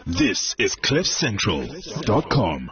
This is CliffCentral.com.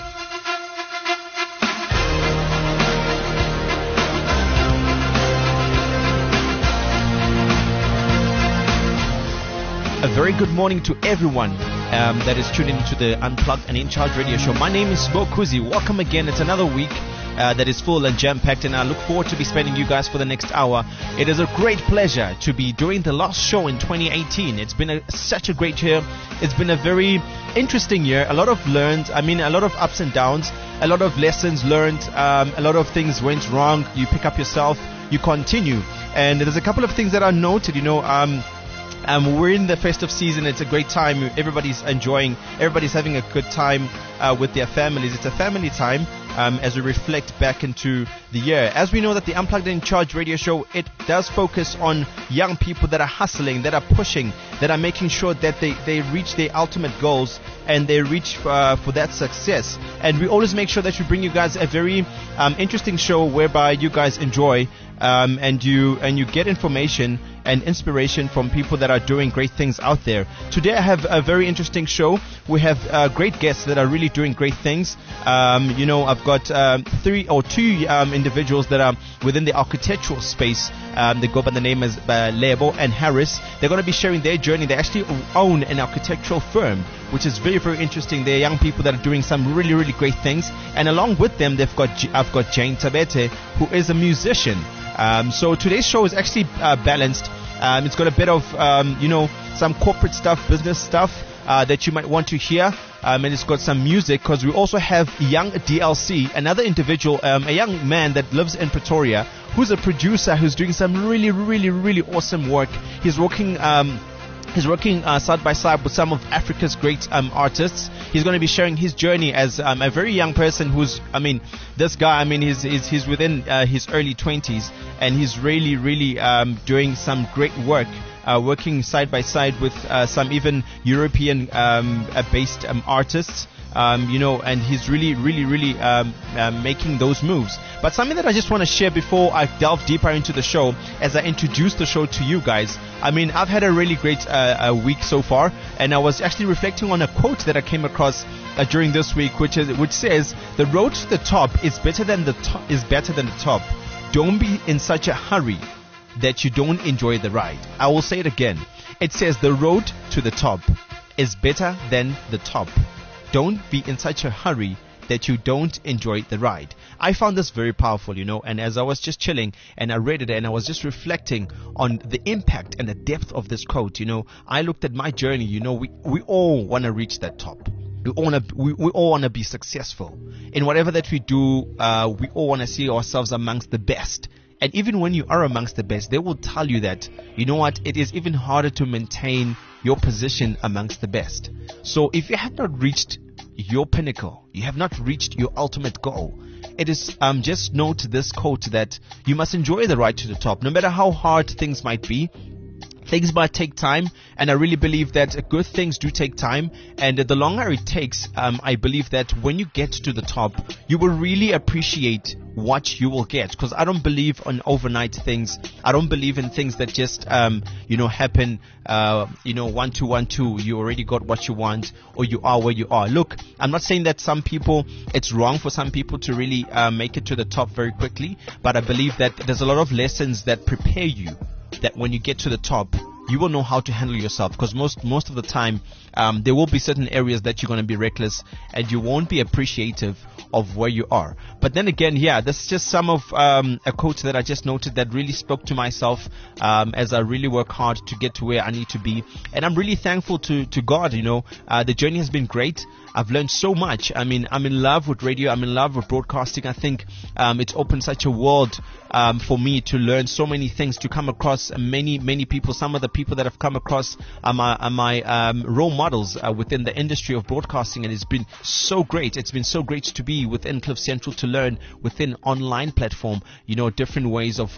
A very good morning to everyone that is tuning into the Unplugged and In Charge radio show. My name is Sbo Kuzi. Welcome again. It's another week that is full and jam-packed, and I look forward to be spending you guys for the next hour. It is a great pleasure to be doing the last show in 2018. It's been such a great year. It's been a very interesting year. A lot of a lot of ups and downs, a lot of lessons learned, a lot of things went wrong. You pick up yourself, you continue. And there's a couple of things that are noted, we're in the festive season. It's a great time. Everybody's enjoying. Everybody's having a good time with their families. It's a family time as we reflect back into the year. As we know that the Unplugged and In Charge radio show, it does focus on young people that are hustling, that are pushing, that are making sure that they reach their ultimate goals and they reach for that success. And we always make sure that we bring you guys a very interesting show whereby you guys enjoy and you get information and inspiration from people that are doing great things out there. Today I have a very interesting show. We have great guests that are really doing great things. I've got two individuals that are within the architectural space. They go by the name as Lebo and Harris. They're going to be sharing their journey. They actually own an architectural firm, which is very, very interesting. They're young people that are doing some really, really great things. And along with them, I've got Jane Tabete, who is a musician. So today's show is actually balanced. It's got a bit of, some corporate stuff, business stuff that you might want to hear. And it's got some music because we also have Young DLC, another individual, a young man that lives in Pretoria, who's a producer who's doing some really, really, really awesome work. He's working side by side with some of Africa's great artists. He's going to be sharing his journey as a very young person he's within his early 20s, and he's really, really doing some great work. Working side by side with some even European based artists, and he's really, really, really making those moves. But something that I just want to share before I delve deeper into the show, as I introduce the show to you guys. I've had a really great week so far, and I was actually reflecting on a quote that I came across during this week, which says, "The road to the top is better than the top. Don't be in such a hurry that you don't enjoy the ride." I will say it again. It says the road to the top is better than the top. Don't be in such a hurry that you don't enjoy the ride. I found this very powerful, and as I was just chilling and I read it and I was just reflecting on the impact and the depth of this quote, I looked at my journey. We all want to reach that top. We all want to be successful in whatever that we do. We all want to see ourselves amongst the best. And even when you are amongst the best, they will tell you that, it is even harder to maintain your position amongst the best. So if you have not reached your pinnacle, you have not reached your ultimate goal, it is just note this quote that you must enjoy the ride to the top. No matter how hard things might be, things might take time, and I really believe that good things do take time, and the longer it takes, I believe that when you get to the top, you will really appreciate what you will get, because I don't believe on overnight things. I don't believe in things that just happen 1 2 1 2. You already got what you want, or you are where you are. Look, I'm not saying that it's wrong for some people to really make it to the top very quickly, but I believe that there's a lot of lessons that prepare you, that when you get to the top, you will know how to handle yourself, because most of the time there will be certain areas that you're going to be reckless and you won't be appreciative of where you are. But then again, this is just some of a quote that I just noted that really spoke to myself as I really work hard to get to where I need to be. And I'm really thankful to God. The journey has been great. I've learned so much. I'm in love with radio. I'm in love with broadcasting. I think it's opened such a world for me to learn so many things, to come across many, many people. Some of the people that I've come across are my role models within the industry of broadcasting, and it's been so great. It's been so great to be within Cliff Central, to learn within online platform, different ways of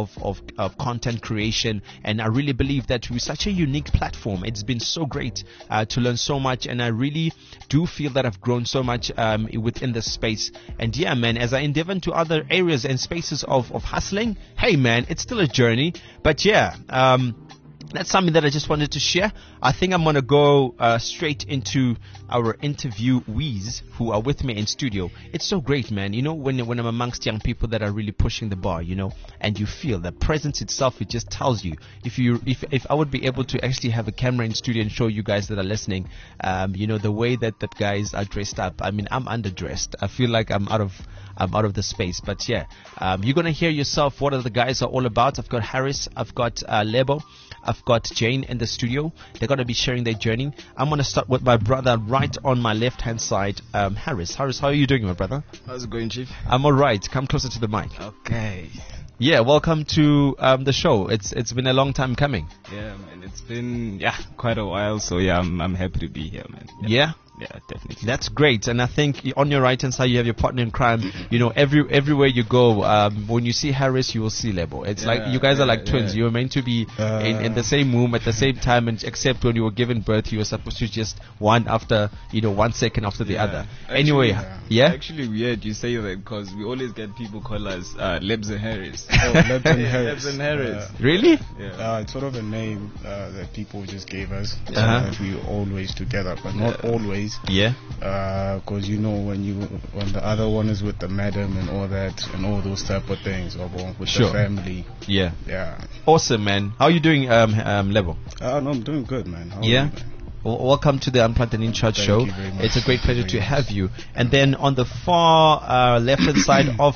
content creation. And I really believe that we're such a unique platform. It's been so great to learn so much, and I really do feel that I've grown so much within this space. And yeah, man, as I endeavor into other areas and spaces of hustling, hey man, it's still a journey. But yeah, that's something that I just wanted to share. I think I'm going to go straight into our interviewees who are with me in studio. It's so great, man. You know, when I'm amongst young people that are really pushing the bar, you know, and you feel the presence itself, it just tells you. If I would be able to actually have a camera in studio and show you guys that are listening, you know, the way that guys are dressed up. I mean, I'm underdressed. I feel like I'm out of the space. But yeah, you're going to hear yourself what the guys are all about. I've got Harris, I've got Lebo, I've got Jane in the studio. They're going to be sharing their journey. I'm going to start with my brother right on my left-hand side, Harris. Harris, how are you doing, my brother? How's it going, Chief? I'm all right. Come closer to the mic. Okay. Yeah, welcome to the show. It's been a long time coming. Yeah, man. It's been quite a while. So yeah, I'm happy to be here, man. Yeah. Yeah, definitely. That's great. And I think on your right hand side you have your partner in crime. You know, everywhere you go, when you see Harris, you will see Lebo. It's like you guys are like twins. You were meant to be in the same womb at the same time, and except when you were given birth, you were supposed to just one after, 1 second after the other. Actually, anyway, Actually, weird you say that because we always get people call us Lebs and Harris. Oh, Lebs and Harris. Lebs and Harris. Really? Yeah. It's sort of a name that people just gave us. That we always together, but not always. Yeah. Because when the other one is with the madam and all that and all those type of things, or with the family. Yeah. Yeah. Awesome, man. How are you doing, Lebo? No, I'm doing good, man. How are yeah. you, man? Welcome to the Unplugged and In Charge show. You very much. It's a great pleasure to have you. And then on the far left-hand side of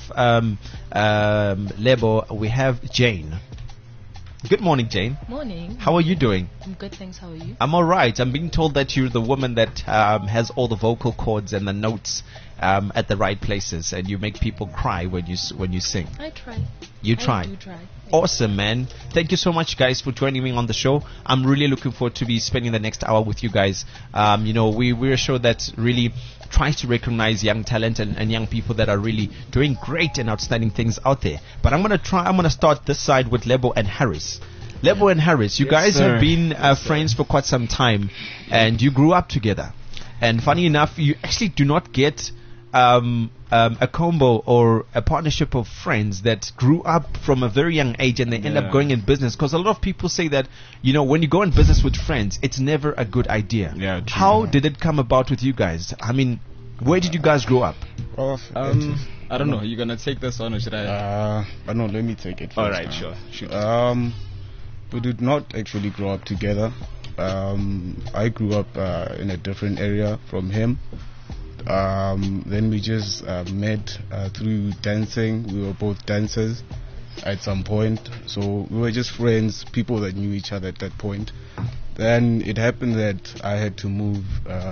Lebo, we have Jane. Good morning, Jane. Morning. How are you doing? I'm good, thanks. How are you? I'm all right. I'm being told that you're the woman that has all the vocal cords and the notes at the right places, and you make people cry when you sing. I try. You try. I do try. Awesome, man. Thank you so much, guys, for joining me on the show. I'm really looking forward to be spending the next hour with you guys. We're a show that really tries to recognize young talent and young people that are really doing great and outstanding things out there. But I'm gonna start this side with Lebo and Harris. Lebo and Harris, you guys have been friends for quite some time, and you grew up together. And funny enough, you actually do not get a combo or a partnership of friends that grew up from a very young age and they end up going in business, because a lot of people say that when you go in business with friends, it's never a good idea. Yeah, true. How did it come about with you guys? I mean, where did you guys grow up? I don't know. You gonna take this on or should I? No, let me take it first. All right, sure. We did not actually grow up together. I grew up in a different area from him. Then we just met through dancing. We were both dancers at some point, so we were just friends, people that knew each other at that point. Then it happened that I had to move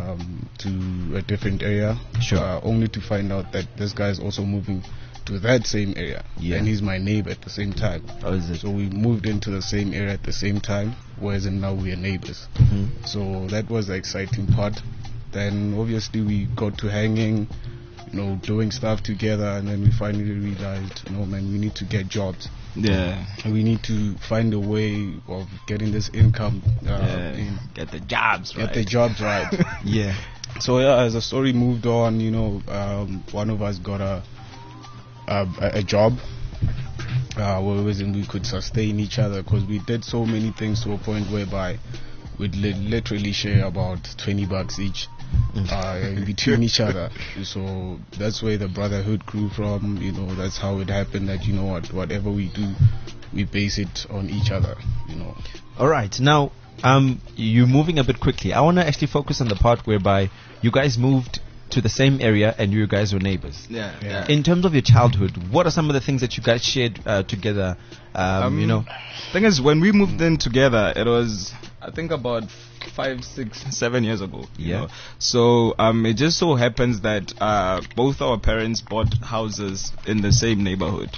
to a different area, only to find out that this guy is also moving to that same area, and he's my neighbor at the same time. How is it? So we moved into the same area at the same time, whereas now we are neighbors. So that was the exciting part. Then obviously we got to hanging, doing stuff together, and then we finally realized, man, we need to get jobs. Yeah. And we need to find a way of getting this income in. Get the jobs right. Get the jobs right. Yeah. So as the story moved on, one of us got a job where we could sustain each other, because we did so many things to a point whereby we'd literally share about $20 each between each other. So that's where the brotherhood grew from. That's how it happened that whatever we do, we base it on each other. All right. Now, you're moving a bit quickly. I want to actually focus on the part whereby you guys moved to the same area and you guys were neighbors. Yeah. In terms of your childhood, what are some of the things that you guys shared together? Thing is, when we moved in together, it was, I think, about 5, 6, 7 years ago. You know? So it just so happens that both our parents bought houses in the same neighborhood.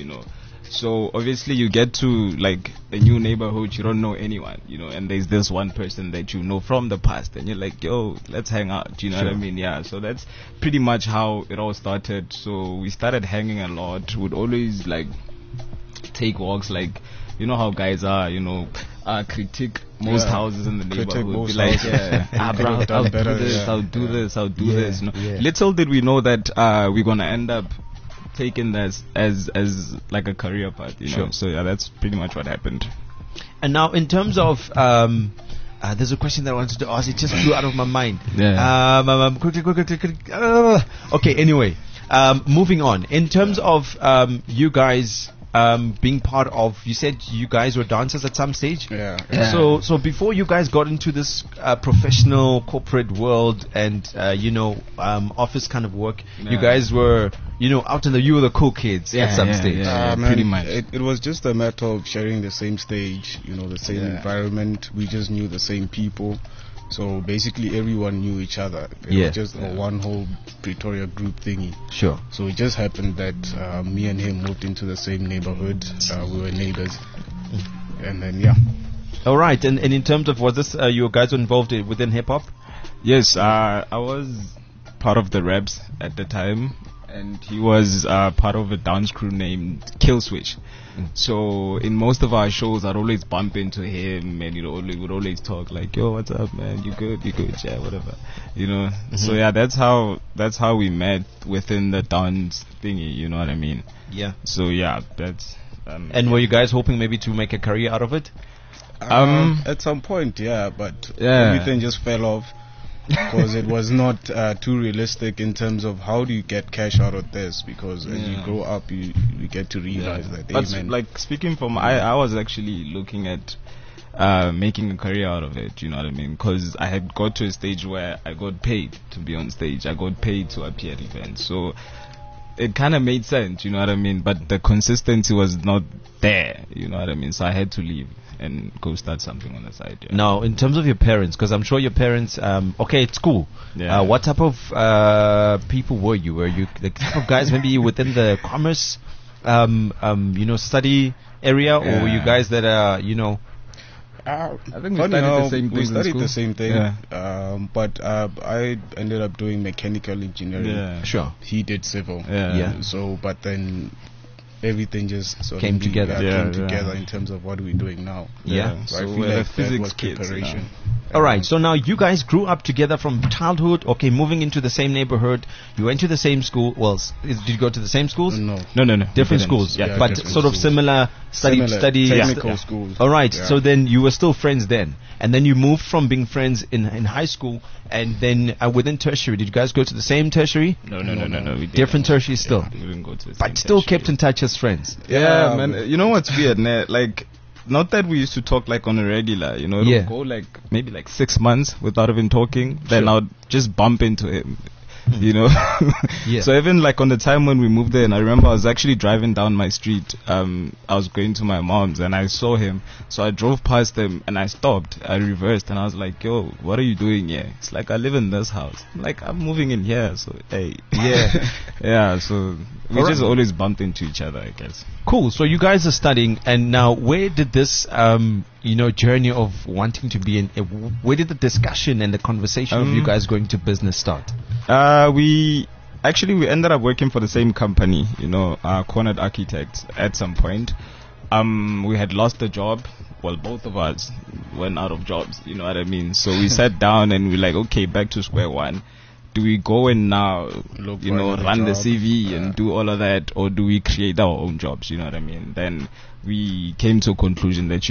So obviously you get to like a new neighborhood, you don't know anyone, and there's this one person that you know from the past, and you're like, yo, let's hang out, what I mean? Yeah, so that's pretty much how it all started. So we started hanging a lot. Would always like take walks, like, how guys are, critique most houses in the neighborhood. Be like, I'll do this. Little did we know that we're gonna end up taking this as like a career path, So yeah, that's pretty much what happened. And now, in terms of, there's a question that I wanted to ask. It just flew out of my mind. Quickly. Okay. Anyway, moving on. In terms of you guys being part of, you said you guys were dancers at some stage. Yeah. So before you guys got into this professional corporate world and office kind of work, you guys were out in you were the cool kids at some stage. Pretty much. It was just a matter of sharing the same stage, the same environment. We just knew the same people. So basically everyone knew each other. It was just a one whole Pretoria group thingy. Sure. So it just happened that me and him moved into the same neighborhood. We were neighbors. And then, All right. And in terms of, was this, you guys were involved within hip-hop? Yes, I was part of the Reps at the time. And he was part of a dance crew named Killswitch. So in most of our shows, I'd always bump into him, and we would always talk like, "Yo, what's up, man? You good? Yeah, whatever." So that's how we met within the dance thingy. You know what I mean? Yeah. So that's. And were you guys hoping maybe to make a career out of it? At some point, but everything just fell off. Because it was not too realistic in terms of how do you get cash out of this, because as you grow up you get to realize that. But like speaking from I was actually looking at making a career out of it, you know what I mean, because I had got to a stage where I got paid to be on stage, I got paid to appear at events, so it kind of made sense, you know what I mean, but the consistency was not there, you know what I mean, so I had to leave and go start something on the side. Now, in terms of your parents, because I'm sure your parents, okay, it's cool. What type of people were you? Were you the type of guys maybe within the commerce, study area, or were you guys that are, I think we studied the same thing. We studied the same thing, but I ended up doing mechanical engineering. Yeah. Sure. He did civil. So, but then everything just sort came of together. Came together in terms of what we're doing now. So I feel we're like physics that was kids, preparation. All right. So now you guys grew up together from childhood. Okay, moving into the same neighborhood. You went to the same school. Well, did you go to the same schools? No. Different schools. Yeah, but different sort of schools. similar study. Technical schools. All right. So then you were still friends then, and then you moved from being friends in high school, and then within tertiary, did you guys go to the same tertiary? No. We Different tertiary still. We didn't go to the same But still tertiary. kept in touch as friends. Yeah, man. You know what's weird, né? Like, not that we used to talk like on a regular, it would go like maybe like 6 months without even talking. Then I'd just bump into him, So even like on the time when we moved there, and I remember I was actually driving down my street. I was going to my mom's and I saw him. So I drove past him and I stopped. I reversed and I was like, "Yo, what are you doing here?" It's like, "I live in this house." I'm like, "I'm moving in here." So hey, so we just always bumped into each other, I guess. Cool. So you guys are studying, and now where did this, journey of wanting to be in? Where did the discussion and the conversation of you guys going to business start? We ended up working for the same company, Cornered Architects at some point. We had lost the job. Well, both of us went out of jobs, you know what I mean? So we sat down and we're like, okay, back to square one. Do we go and now, run the CV and do all of that, or do we create our own jobs, you know what I mean? Then we came to a conclusion that,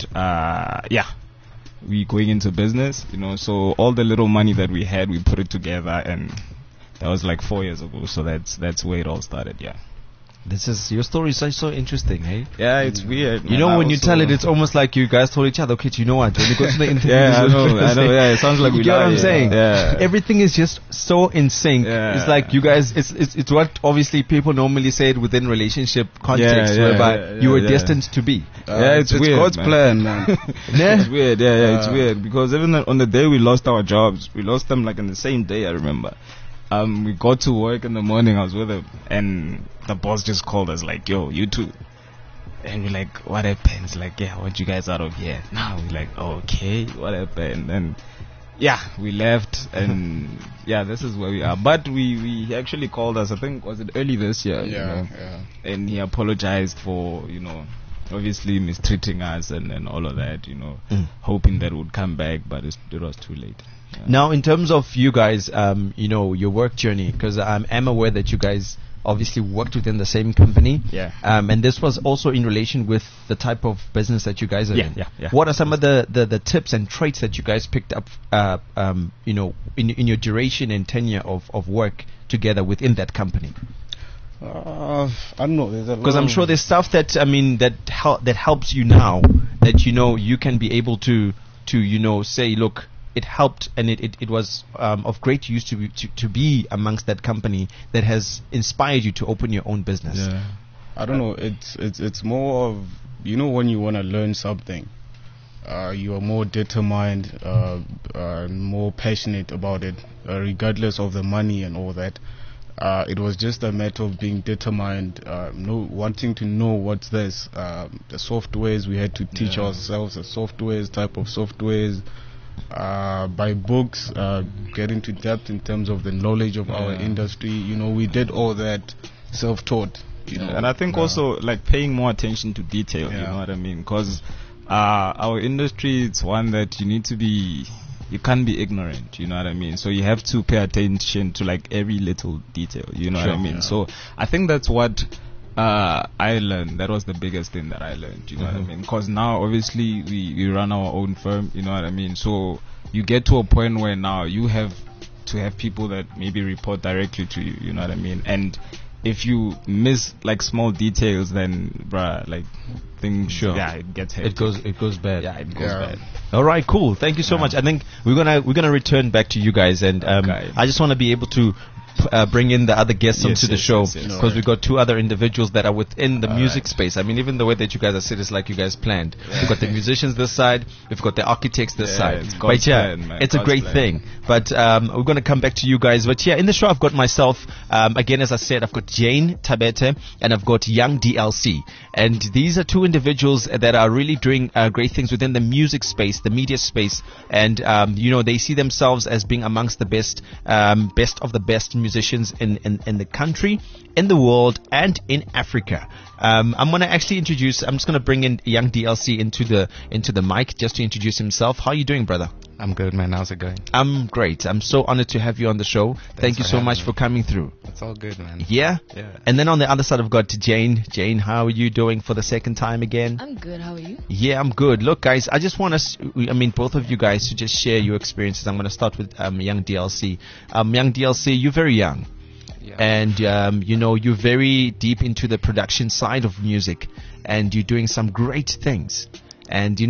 we going into business, so all the little money that we had, we put it together, and that was like 4 years ago, so that's where it all started, Your story is so interesting, hey? Yeah, it's weird. When you tell it, it's almost like you guys told each other, okay, you know what? When you go to the interview, I know. Yeah, it sounds like we get what I'm saying? Yeah. Everything is just so in sync. Yeah. It's like you guys. It's what obviously people normally say it within relationship context, whereby you were destined to be. It's weird. God's plan, man. It's weird. It's weird because even on the day we lost our jobs, we lost them like on the same day. I remember. We got to work in the morning, I was with him, and the boss just called us like, "Yo, you two." And we're like, "What happened?" It's like, "Yeah, I want you guys out of here." Now we're like, "Okay, what happened?" And we left, and this is where we are. But we actually called us, I think, was it early this year? And he apologized for, obviously mistreating us and all of that, hoping that would come back, but it was too late. Now, in terms of you guys, your work journey, because I'm aware that you guys obviously worked within the same company. Yeah. And this was also in relation with the type of business that you guys are in. Yeah. What are some of the tips and traits that you guys picked up, in your duration and tenure of work together within that company? I don't know. Because I'm sure there's stuff that that helps you now, that you can be able to say, look, it helped and it was of great use to be amongst that company that has inspired you to open your own business. Yeah. I don't know. It's more of, when you want to learn something, you are more determined, more passionate about it, regardless of the money and all that. It was just a matter of being determined, wanting to know what's this. The softwares we had to teach ourselves, the type of softwares, by books, get into depth in terms of the knowledge of our industry. We did all that self-taught. And I think also like paying more attention to detail. You know what I mean? Because our industry, it's one that you can't be ignorant, you know what I mean? So you have to pay attention to like every little detail, you know what I mean? Yeah. So I think that's what I learned. That was the biggest thing that I learned, you know what I mean? Because now obviously we run our own firm, you know what I mean? So you get to a point where now you have to have people that maybe report directly to you, you know what I mean? And if you miss like small details, then like things, it gets heavy. It goes bad. Yeah, it goes bad. All right, cool. Thank you so much. I think we're gonna return back to you guys, and I just want to be able to bring in the other guests onto the show, because we've got two other individuals that are within the music space. I mean, even the way that you guys are set is like you guys planned. We've got the musicians this side, we've got the architects this side. But it's a great thing. But we're going to come back to you guys. But in the show I've got myself, again, as I said, I've got Jane Tabete and I've got Young DLC. And these are two individuals that are really doing great things within the music space, the media space. And, they see themselves as being amongst the best of the best musicians in the country, in the world, and in Africa. I'm going to actually I'm just going to bring in Young DLC into the mic just to introduce himself. How are you doing, brother? I'm good, man. How's it going? I'm great. I'm so honored to have you on the show. Thank you so much for coming through. It's all good, man. Yeah? Yeah. And then on the other side, I've got Jane. Jane, how are you doing for the second time again? I'm good. How are you? Yeah, I'm good. Look, guys, I just want both of you guys to just share your experiences. I'm going to start with Young DLC. Young DLC, you're very young. Yeah. And, you're very deep into the production side of music. And you're doing some great things. And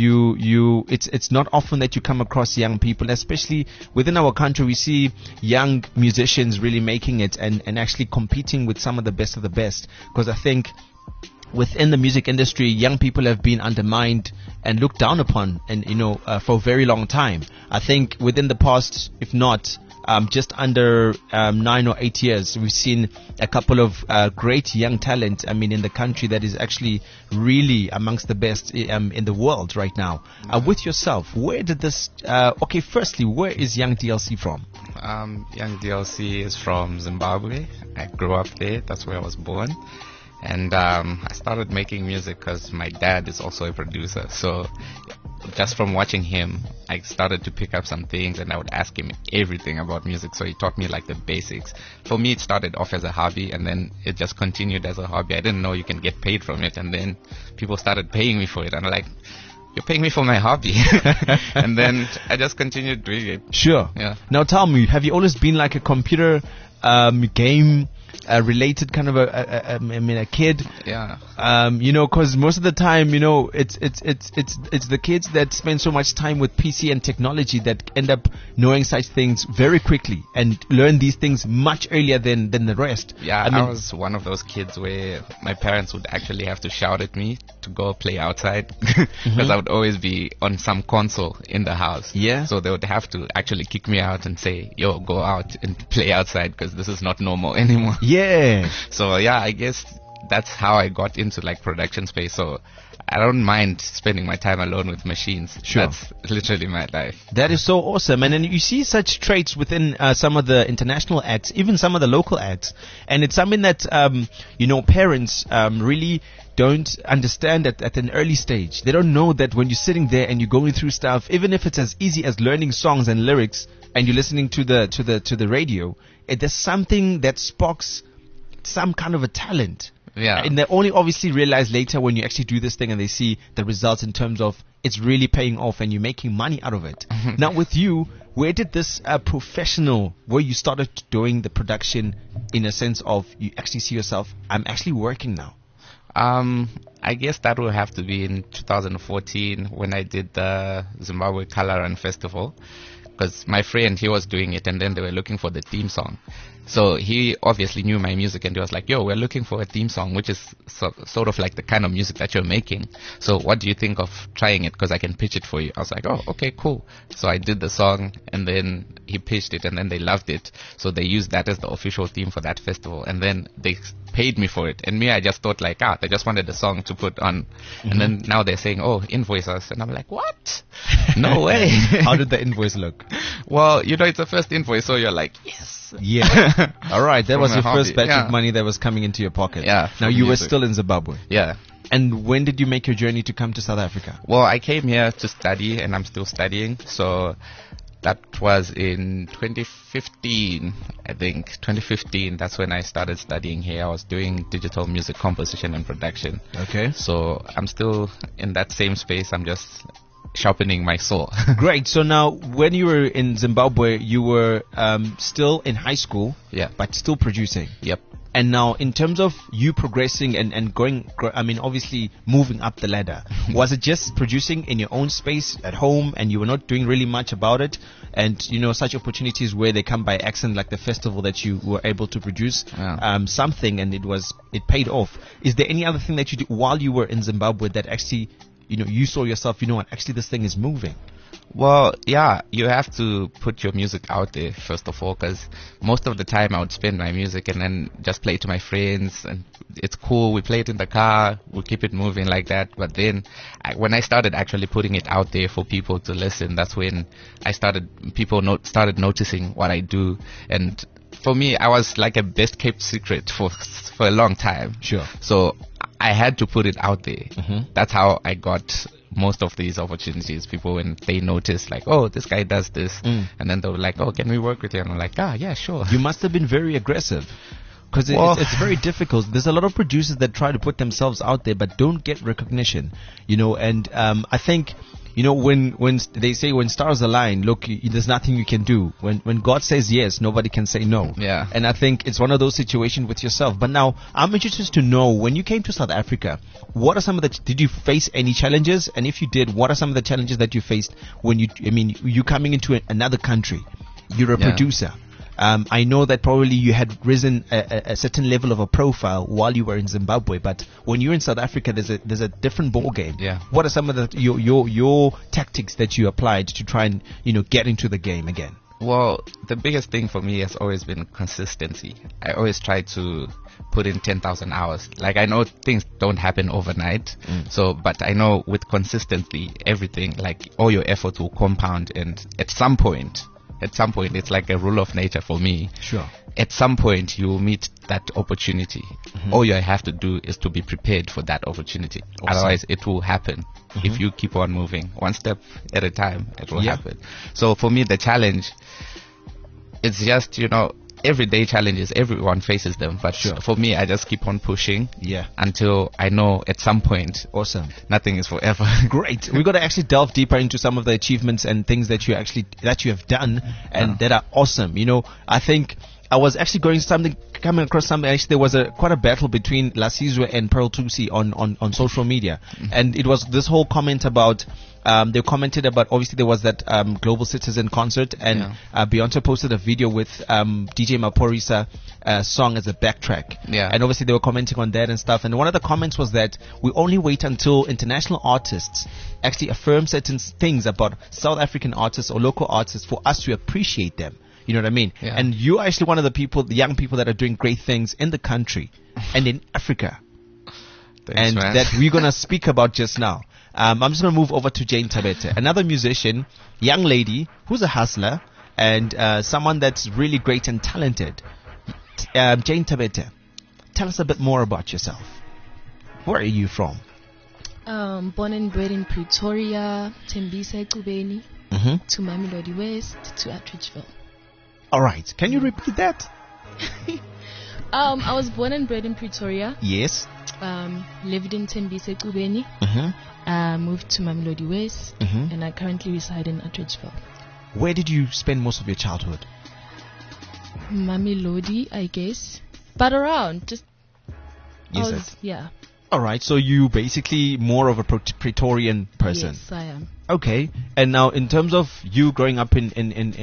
it's not often that you come across young people, especially within our country. We see young musicians really making it and actually competing with some of the best, because I think within the music industry, young people have been undermined and looked down upon, and for a very long time. I think within the past, if not just under 9 or 8 years, we've seen a couple of great young talent, in the country that is actually really amongst the best in the world right now. With yourself, where did this... firstly, where is Young DLC from? Young DLC is from Zimbabwe. I grew up there. That's where I was born. And I started making music because my dad is also a producer. So just from watching him, I started to pick up some things, and I would ask him everything about music. So he taught me like the basics. For me, it started off as a hobby, and then it just continued as a hobby. I didn't know you can get paid from it, and then people started paying me for it. And I'm like, you're paying me for my hobby. And then I just continued doing it. Sure. Yeah. Now tell me, have you always been like a computer game related kind of a kid? Yeah. Because most of the time, it's the kids that spend so much time with PC and technology that end up knowing such things very quickly and learn these things much earlier than the rest. Yeah, I was one of those kids where my parents would actually have to shout at me to go play outside because I would always be on some console in the house. Yeah. So they would have to actually kick me out and say, yo, go out and play outside because this is not normal anymore. Yeah. So yeah, I guess that's how I got into like production space. So I don't mind spending my time alone with machines. Sure. That's literally my life. That is so awesome. And then you see such traits within some of the international acts, even some of the local acts. And it's something that, parents really don't understand at an early stage. They don't know that when you're sitting there and you're going through stuff, even if it's as easy as learning songs and lyrics, and you're listening to the radio, there's something that sparks some kind of a talent. Yeah. And they only obviously realize later when you actually do this thing and they see the results in terms of it's really paying off and you're making money out of it. Now with you, where did this where you started doing the production in a sense of you actually see yourself, I'm actually working now? I guess that will have to be in 2014 when I did the Zimbabwe Color Run Festival, because my friend, he was doing it and then they were looking for the theme song. So he obviously knew my music and he was like, yo, we're looking for a theme song, which is sort of like the kind of music that you're making. So what do you think of trying it? Because I can pitch it for you. I was like, oh, okay, cool. So I did the song and then he pitched it and then they loved it. So they used that as the official theme for that festival. And then they paid me for it. And me, I just thought like, they just wanted the song to put on. And then now they're saying, oh, invoice us. And I'm like, what? No way. How did the invoice look? Well, it's the first invoice. So you're like, yes. Yeah. All right. That was your first batch Yeah. of money that was coming into your pocket. Yeah, Now from you were music. still in Zimbabwe. Yeah. And when did you make your journey to come to South Africa? Well, I came here to study and I'm still studying. So that was in 2015, I think. 2015, that's when I started studying here. I was doing digital music composition and production. Okay. So I'm still in that same space. I'm just sharpening my saw. Great. So now, when you were in Zimbabwe, you were still in high school, Yeah. but still producing. Yep. And now, in terms of you progressing and obviously moving up the ladder, was it just producing in your own space at home and you were not doing really much about it? And, such opportunities where they come by accident, like the festival that you were able to produce something and it paid off. Is there any other thing that you did while you were in Zimbabwe that actually, you saw yourself, actually this thing is moving? Well, yeah, you have to put your music out there, first of all, because most of the time I would spend my music and then just play it to my friends, and it's cool, we play it in the car, we keep it moving like that. But then when I started actually putting it out there for people to listen, that's when people started noticing what I do. And for me, I was like a best kept secret for a long time. Sure. So I had to put it out there. Mm-hmm. That's how I got most of these opportunities. People, when they notice like, oh, this guy does this, and then they were like, oh, can we work with you? And I'm like, yeah, sure. You must have been very aggressive, because it's very difficult. There's a lot of producers that try to put themselves out there but don't get recognition, and I think, when they say when stars align, look, there's nothing you can do. When God says yes, nobody can say no. Yeah. And I think it's one of those situations with yourself. But now I'm interested to know, when you came to South Africa, what are some of did you face any challenges? And if you did, what are some of the challenges that you faced when you coming into another country? You're a producer. I know that probably you had risen a certain level of a profile while you were in Zimbabwe, but when you're in South Africa, there's a different ball game. Yeah. What are some of your tactics that you applied to try and get into the game again? Well, the biggest thing for me has always been consistency. I always try to put in 10,000 hours. Like, I know things don't happen overnight, but I know with consistency, everything, like all your efforts will compound, and at some point, it's like a rule of nature for me. Sure. At some point, you will meet that opportunity. All you have to do is to be prepared for that opportunity. Awesome. Otherwise, it will happen. If you keep on moving, one step at a time, it will happen. So for me, the challenge, it's just, everyday challenges. Everyone faces them. But for me, I just keep on pushing until I know at some point, Awesome. nothing is forever. Great. We've got to actually delve deeper into some of the achievements and things that you have done and that are awesome. I think I was actually coming across something. Actually, there was quite a battle between Lasizwe and Pearl Tusi on social media, and it was this whole comment about. They commented about, obviously there was that Global Citizen concert, and Beyonce posted a video with DJ Maphorisa song as a backtrack. Yeah. And obviously they were commenting on that and stuff. And one of the comments was that we only wait until international artists actually affirm certain things about South African artists or local artists for us to appreciate them. You know what I mean? Yeah. And you're actually one of the young people that are doing great things in the country and in Africa. Thanks, And man. that we're going to speak about just now. I'm just going to move over to Jane Tabete, another musician, young lady who's a hustler and someone that's really great and talented. Jane Tabete, tell us a bit more about yourself. Where are you from? Born and bred in Pretoria, Tembisa Ekubeni, to Mamelodi West, to Atteridgeville. All right. Can you repeat that? I was born and bred in Pretoria. Yes. Lived in Tembisa Kubeni. Moved to Mamelodi West, and I currently reside in Atteridgeville. Where did you spend most of your childhood? Mamelodi, I guess, but around just. Yeah. All right, so you basically more of a Praetorian person. Yes, I am. Okay, and now in terms of you growing up in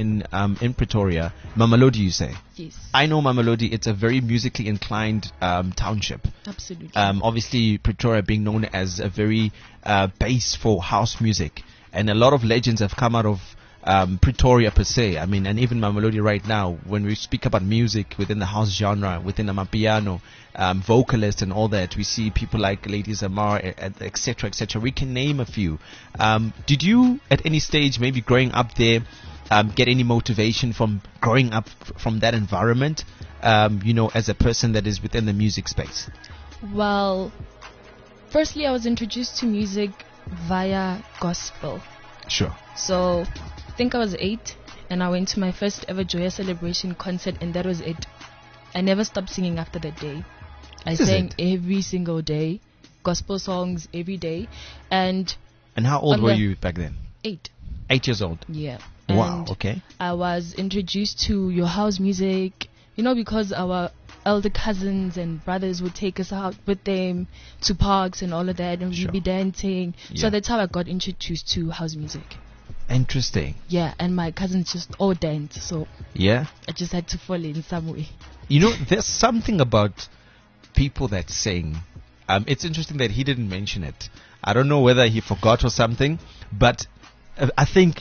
Pretoria, Mamelodi, you say? Yes. I know Mamelodi. It's a very musically inclined township. Absolutely. Obviously, Pretoria being known as a very base for house music, and a lot of legends have come out of Pretoria per se. I mean, and even Mamelodi right now, when we speak about music within the house genre, within the Amapiano, vocalists and all that, we see people like Lady Zamar, etc., etc. We can name a few. Did you, at any stage, maybe growing up there, get any motivation from growing up from that environment, as a person that is within the music space? Well, firstly, I was introduced to music via gospel. Sure. So, I think I was 8, and I went to my first ever Joya Celebration concert, and that was it. I never stopped singing after that day. I sang every single day, gospel songs every day, and how old were you back then? 8. 8 years old. Yeah. Wow. And okay. I was introduced to your house music, because our elder cousins and brothers would take us out with them to parks and all of that, and we'd be dancing. Yeah. So that's how I got introduced to house music. Interesting. Yeah, and my cousins just all dance, so yeah, I just had to fall in some way. There's something about people that sing. It's interesting that he didn't mention it. I don't know whether he forgot or something, but I think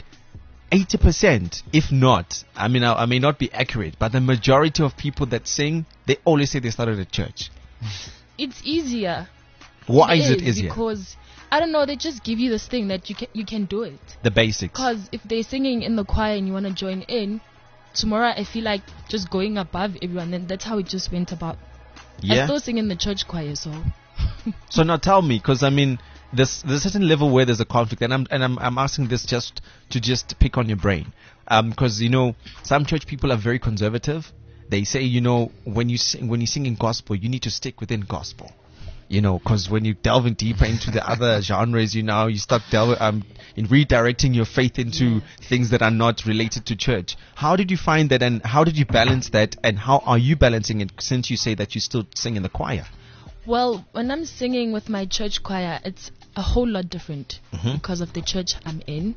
80%, if not, I may not be accurate, but the majority of people that sing, they always say they started at church. It's easier. Why is it easier? Because I don't know, they just give you this thing that you can do it. The basics. Because if they're singing in the choir and you want to join in, tomorrow I feel like just going above everyone, and that's how it just went about. Yeah. I still sing in the church choir, so. So now tell me, because there's a certain level where there's a conflict, and I'm asking this just to pick on your brain, because some church people are very conservative. They say when you sing in gospel, you need to stick within gospel. Because when you delve in deeper into the other genres, you start in redirecting your faith into things that are not related to church. How did you find that, and how did you balance that, and how are you balancing it, since you say that you still sing in the choir? Well, when I'm singing with my church choir, it's a whole lot different because of the church I'm in.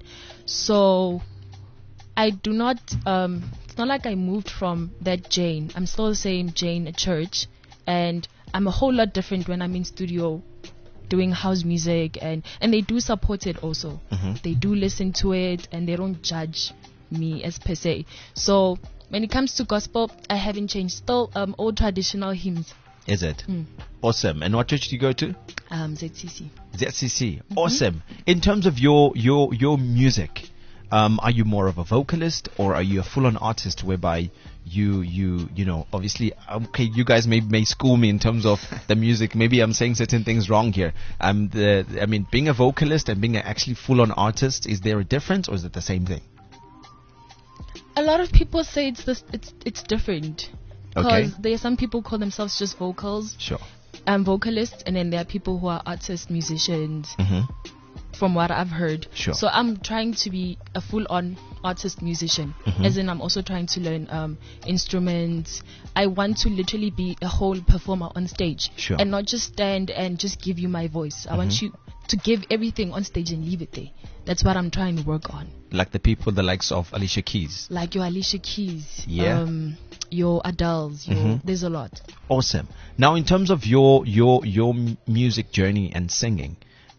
So I do not, it's not like I moved from that Jane. I'm still the same Jane at church, and I'm a whole lot different when I'm in studio doing house music, and they do support it also. They do listen to it, and they don't judge me as per se. So when it comes to gospel, I haven't changed. Still old traditional hymns. Is it? Awesome. And what church do you go to? ZCC. ZCC. Awesome. In terms of your music, are you more of a vocalist, or are you a full-on artist whereby you obviously, okay, you guys may school me in terms of the music. Maybe I'm saying certain things wrong here. Being a vocalist and being an actually full-on artist, is there a difference, or is it the same thing? A lot of people say it's different. Okay. Because there are some people call themselves just vocals. Sure. Vocalists, and then there are people who are artists, musicians. From what I've heard. Sure. So I'm trying to be a full-on artist musician, as in I'm also trying to learn instruments. I want to literally be a whole performer on stage, sure, and not just stand and just give you my voice. I want you to give everything on stage and leave it there. That's what I'm trying to work on. Like the people, the likes of Alicia Keys. Like your Alicia Keys. Yeah. Your Adele's. There's a lot. Awesome. Now, in terms of your music journey and singing,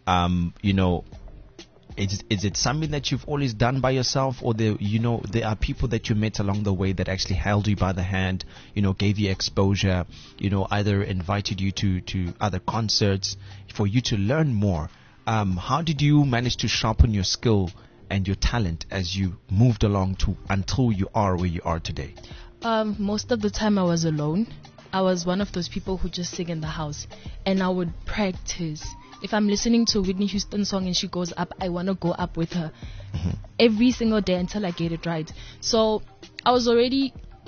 is it something that you've always done by yourself, or there are people that you met along the way that actually held you by the hand, gave you exposure, either invited you to other concerts for you to learn more? How did you manage to sharpen your skill and your talent as you moved along until you are where you are today? Most of the time I was alone. I was one of those people who just sing in the house, and I would practice. If I'm listening to a Whitney Houston song and she goes up, I want to go up with her every single day until I get it right. So I was already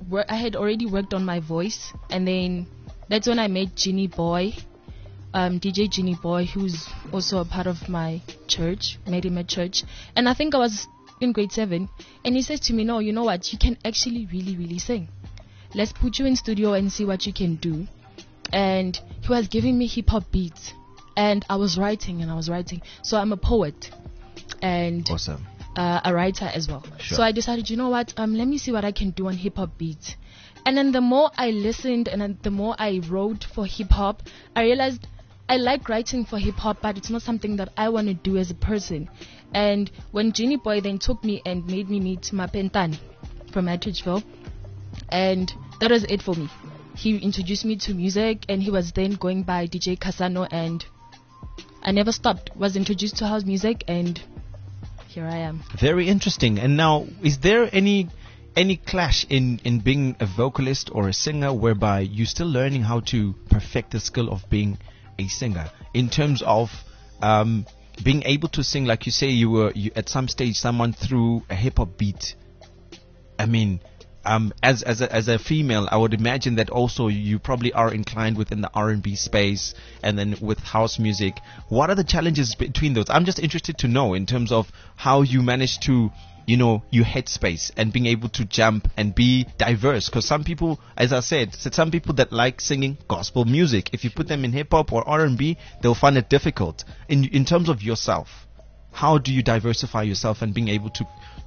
I had already worked on my voice, and then that's when I met Ginny Boy, DJ Ginny Boy, who's also a part of my church. Met him at church, and I think I was in grade 7, and he says to me, "No, you know what? You can actually really, really sing. Let's put you in studio and see what you can do." And he was giving me hip hop beats, and I was writing. So I'm a poet, and Awesome. A writer as well. Sure. So I decided, you know what? Let me see what I can do on hip hop beats. And then the more I listened and then the more I wrote for hip hop, I realized I like writing for hip hop, but it's not something that I want to do as a person. And when Ginny Boy then took me and made me meet Mapentan from Atteridgeville, and that was it for me. He introduced me to music, and he was then going by DJ Casano, and I never stopped. Was introduced to house music, and here I am. Very interesting. And now, is there any clash in being a vocalist or a singer, whereby you're still learning how to perfect the skill of being a singer, in terms of being able to sing? Like you say, you at some stage someone threw a hip hop beat. I mean, as a female, I would imagine that also you probably are inclined within the R&B space, and then with house music. What are the challenges between those? I'm just interested to know in terms of how you manage to, your headspace and being able to jump and be diverse. Because some people, as I said, some people that like singing gospel music, if you put them in hip hop or R&B, they'll find it difficult. In terms of yourself, how do you diversify yourself and being able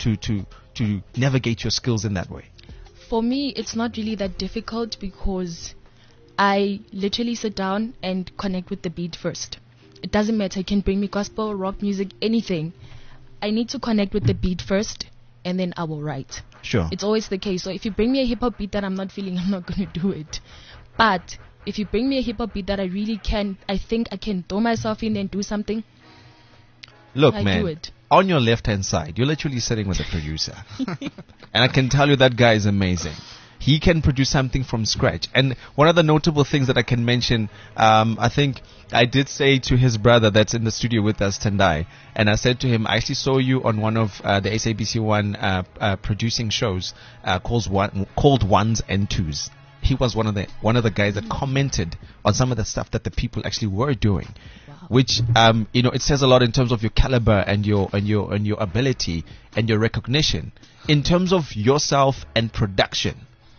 to navigate your skills in that way? For me, it's not really that difficult, because I literally sit down and connect with the beat first. It doesn't matter. It can bring me gospel, rock music, anything. I need to connect with the beat first, and then I will write. Sure. It's always the case. So if you bring me a hip hop beat that I'm not feeling, I'm not going to do it. But if you bring me a hip hop beat that I think I can throw myself in and do something, Look, I man, do it. On your left-hand side, you're literally sitting with a producer. And I can tell you that guy is amazing. He can produce something from scratch. And one of the notable things that I can mention, I think I did say to his brother that's in the studio with us, Tendai, and I said to him, I actually saw you on one of the SABC One producing shows called Ones and Twos. He was one of the guys that commented on some of the stuff that the people actually were doing. Which it says a lot in terms of your caliber and your ability and your recognition. In terms of yourself and production,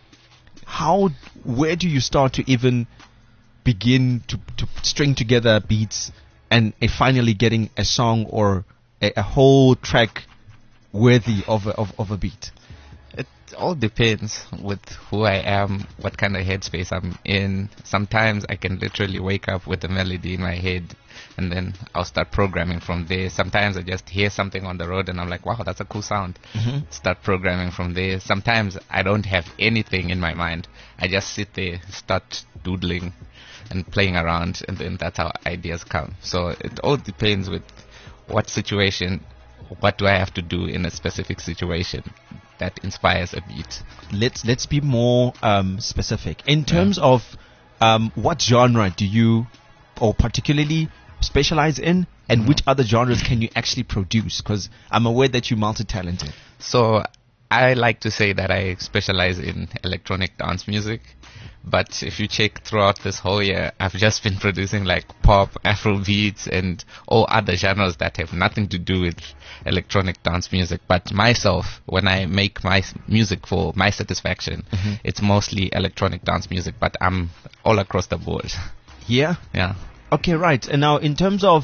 where do you start to even begin to string together beats and finally getting a song or a whole track worthy of a beat? It all depends with who I am, what kind of headspace I'm in. Sometimes I can literally wake up with a melody in my head, and then I'll start programming from there. Sometimes I just hear something on the road and I'm like, wow, that's a cool sound. Start programming from there. Sometimes I don't have anything in my mind. I just sit there, start doodling and playing around, and then that's how ideas come. So it all depends with what situation, what do I have to do in a specific situation that inspires a beat. Let's be more specific. In terms of what genre do you or particularly specialize in, and which other genres can you actually produce? Because I'm aware that you're multi-talented. So I like to say that I specialize in electronic dance music. But if you check throughout this whole year, I've just been producing like pop, Afro beats, and all other genres that have nothing to do with electronic dance music. But myself, when I make my music for my satisfaction, it's mostly electronic dance music, but I'm all across the board. Yeah? Yeah. Okay, right. And now in terms of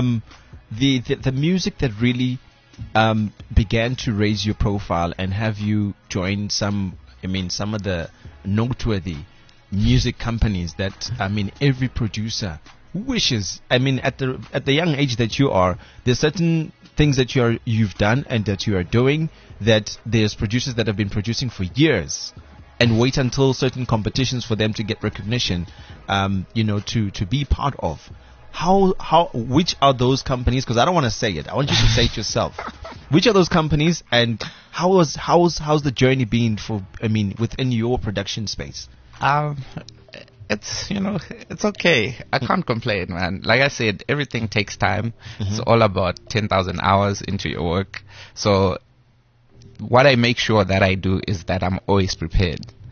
the music that really began to raise your profile and have you join some of the noteworthy music companies that every producer wishes. At the young age that you are, there's certain things that you've done and that you are doing that there's producers that have been producing for years and wait until certain competitions for them to get recognition, to be part of. Which are those companies? Because I don't want to say it. I want you to say it yourself. Which are those companies, and how's the journey been within your production space? It's okay. I can't complain, man. Like I said, everything takes time. It's all about 10,000 hours into your work. So what I make sure that I do is that I'm always prepared.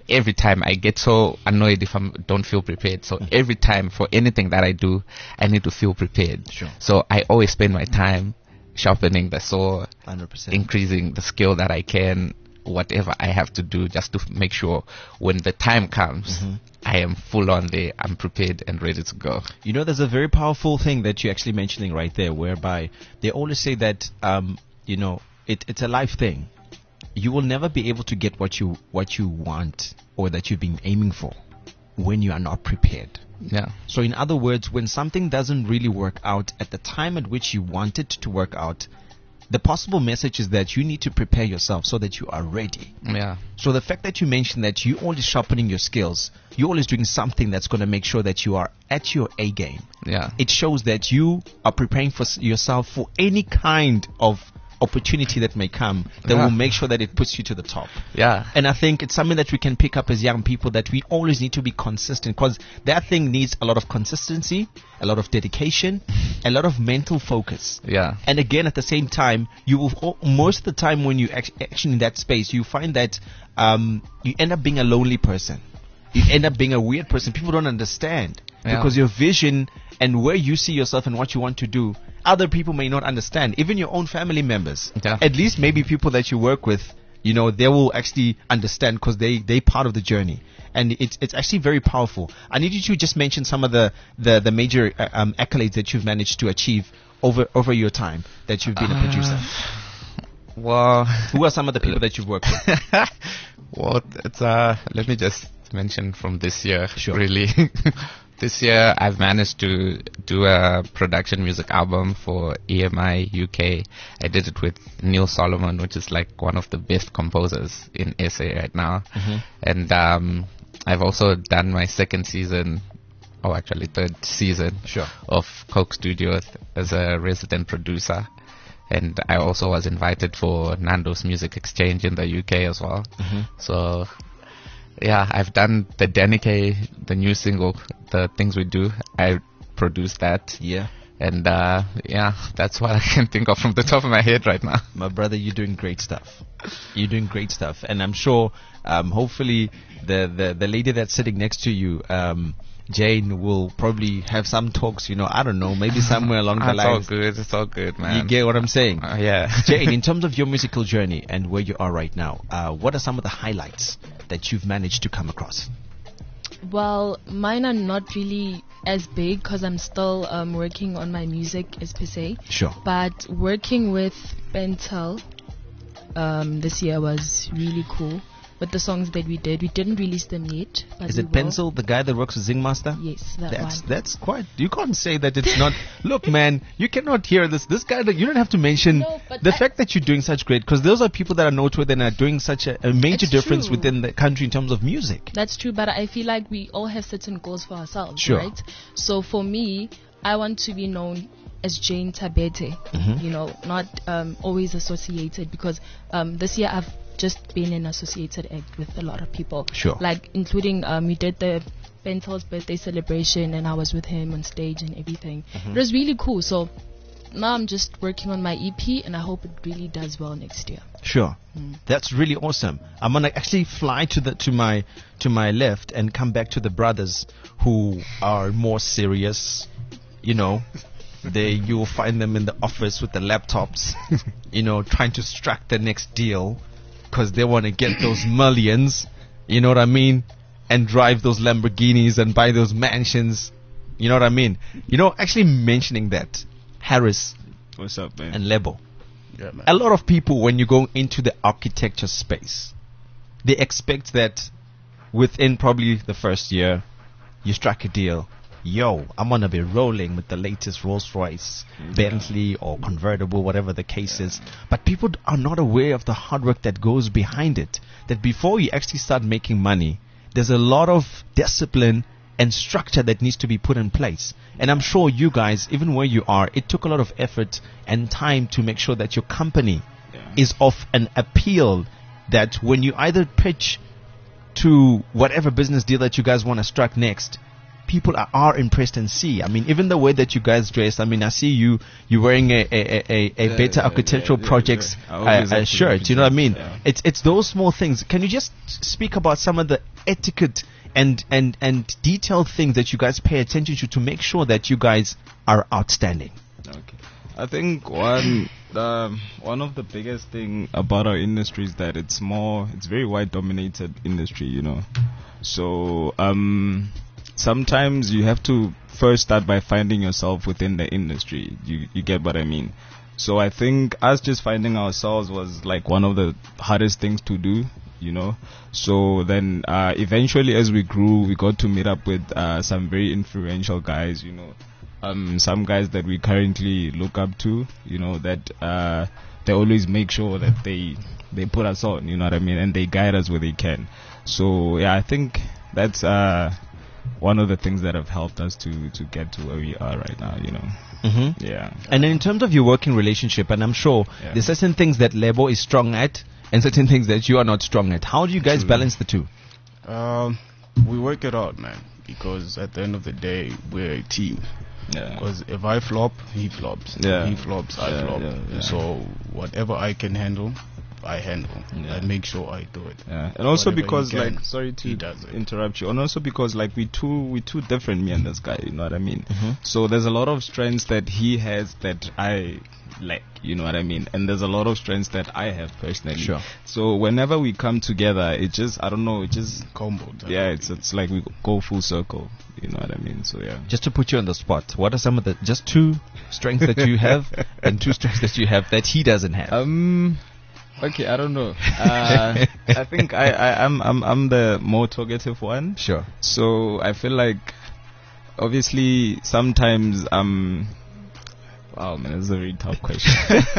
every time I get so annoyed if I don't feel prepared. So every time for anything that I do, I need to feel prepared. Sure. So I always spend my time sharpening the saw, 100%. increasing the skill that I can, whatever I have to do, just to make sure when the time comes, I am full on there, I'm prepared and ready to go. You know, there's a very powerful thing that you're actually mentioning right there, whereby they always say that, you know, it's a life thing. You will never be able to get what you want or that you've been aiming for when you are not prepared. Yeah. So in other words, when something doesn't really work out at the time at which you want it to work out, the possible message is that you need to prepare yourself so that you are ready. Yeah. So the fact that you mentioned that you're always sharpening your skills, you're always doing something that's going to make sure that you are at your A game. Yeah. It shows that you are preparing for yourself for any kind of opportunity that may come that Yeah. will make sure that it puts you to the top. Yeah. And I think it's something that we can pick up as young people, that we always need to be consistent, because that thing needs a lot of consistency, a lot of dedication, a lot of mental focus. Yeah. And again, at the same time, you will most of the time when you actually in that space, you find that you end up being a lonely person. You end up being a weird person. People don't understand because your vision and where you see yourself and what you want to do, other people may not understand. Even your own family members. Yeah. At least maybe people that you work with, you know, they will actually understand because they part of the journey. And it's actually very powerful. I need you to just mention some of the major accolades that you've managed to achieve over your time that you've been a producer. Well, Who are some of the people that you've worked with? well, it's let me just mention from this year. Sure. Really, this year I've managed to do a production music album for EMI UK. I did it with Neil Solomon, which is like one of the best composers in SA right now. And I've also done my second season, or actually third season, Sure. of Coke Studio as a resident producer. And I also was invited for Nando's Music Exchange in the UK as well. So, yeah, I've done the Danica, the new single, The Things We Do. I produced that. Yeah. And, yeah, that's what I can think of from the top of my head right now. My brother, you're doing great stuff. You're doing great stuff. And I'm sure, hopefully, the lady that's sitting next to you, Jane, will probably have some talks, you know, I don't know, maybe somewhere along the It's lines. all good. It's all good, man. You get what I'm saying? Yeah. Jane, in terms of your musical journey and where you are right now, what are some of the highlights that you've managed to come across? Well, mine are not really as big because I'm still working on my music as per se. Sure. But working with Bentel this year was really cool. With the songs that we didn't release them yet. But Is we it will. Pencil, the guy that works with Zingmaster? Yes, that one. That's quite. You can't say that it's not. Look, man, you cannot hear this. This guy, you don't have to mention No, but the fact that you're doing such great, because those are people that are noteworthy and are doing such a major It's difference true. within the country in terms of music. That's true, but I feel like we all have certain goals for ourselves, Sure. right? So for me, I want to be known as Jane Tabete, you know, not always associated, because this year I've just been an associated act with a lot of people. Sure. Like including we did the Bentel's birthday celebration and I was with him on stage and everything. It was really cool. So now I'm just working on my EP and I hope it really does well next year. Sure. That's really awesome. I'm gonna actually fly to my left and come back to the brothers who are more serious. You know, you'll find them in the office with the laptops, you know, trying to strike the next deal because they want to get those millions. You know what I mean? And drive those Lamborghinis and buy those mansions. You know what I mean? You know, actually mentioning that, Harris What's up, man? and Lebo. Yeah, man. A lot of people, when you go into the architecture space, they expect that within probably the first year, you strike a deal. Yo, I'm gonna be rolling with the latest Rolls Royce, Bentley, or convertible, whatever the case is. But people are not aware of the hard work that goes behind it. That before you actually start making money, there's a lot of discipline and structure that needs to be put in place. And I'm sure you guys, even where you are, it took a lot of effort and time to make sure that your company is of an appeal that when you either pitch to whatever business deal that you guys want to strike next, people are impressed and see. I mean, even the way that you guys dress. I mean, I see you wearing a Better Architectural Projects shirt. You know what I mean? Yeah. It's those small things. Can you just speak about some of the etiquette and detailed things that you guys pay attention to make sure that you guys are outstanding? Okay. I think one of the biggest thing about our industry is that it's very white dominated industry, you know. So sometimes you have to first start by finding yourself within the industry. You get what I mean? So I think us just finding ourselves was like one of the hardest things to do, you know. So then eventually as we grew, we got to meet up with some very influential guys, you know. Some guys that we currently look up to, you know, that they always make sure that they put us on, you know what I mean, and they guide us where they can. So yeah, I think that's one of the things that have helped us to get to where we are right now, you know. Mm-hmm. Yeah. And then in terms of your working relationship, and I'm sure there's certain things that Lebo is strong at and certain things that you are not strong at. How do you guys balance the two? We work it out, man, because at the end of the day, we're a team. Yeah. Because if I flop, he flops. Yeah. He flops, I flop. Yeah. So whatever I can handle, I handle. Yeah. I make sure I do it. Yeah. And also Whatever because he can, like, sorry to he does it. interrupt you, and also because like we two different, me and this guy, you know what I mean? Mm-hmm. So there's a lot of strengths that he has that I lack, you know what I mean? And there's a lot of strengths that I have personally. Sure. So whenever we come together, it just, I don't know, it just Combo. yeah, it's like we go full circle, you know what I mean? So yeah. Just to put you on the spot, what are some of the just two strengths that you have and two strengths that you have that he doesn't have? Okay, I don't know. I think I'm the more talkative one. Sure. So I feel like, obviously, sometimes wow, man, that's a very tough question.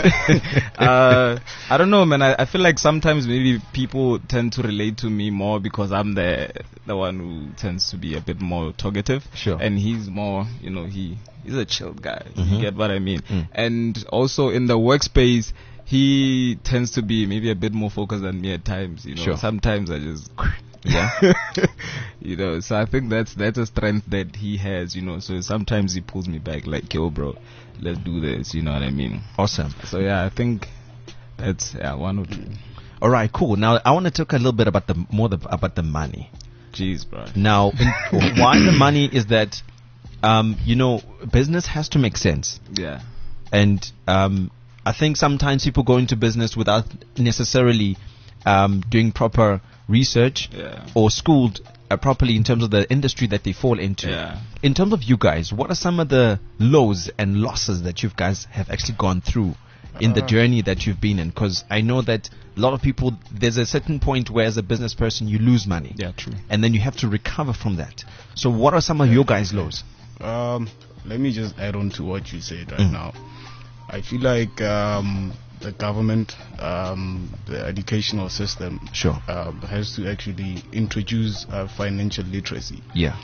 I don't know, man. I feel like sometimes maybe people tend to relate to me more because I'm the one who tends to be a bit more talkative. Sure. And he's more, you know, he's a chilled guy. Mm-hmm. You get what I mean? Mm. And also in the workspace, he tends to be maybe a bit more focused than me at times. You know, Sure. sometimes I just Yeah. you know, so I think that's a strength that he has, you know. So sometimes he pulls me back like, yo, bro, let's do this, you know what I mean? Awesome. So yeah, I think that's one or two. All right, cool. Now I want to talk a little bit about about the money. Jeez, bro. Now, why the money is that, you know, business has to make sense. Yeah. And I think sometimes people go into business without necessarily doing proper research or schooled properly in terms of the industry that they fall into. Yeah. In terms of you guys, what are some of the lows and losses that you guys have actually gone through in the journey that you've been in? Because I know that a lot of people, there's a certain point where as a business person you lose money. Yeah, true. And then you have to recover from that. So what are some of your guys' lows? Let me just add on to what you said right now. I feel like the government, the educational system, Sure. has to actually introduce financial literacy. Yeah.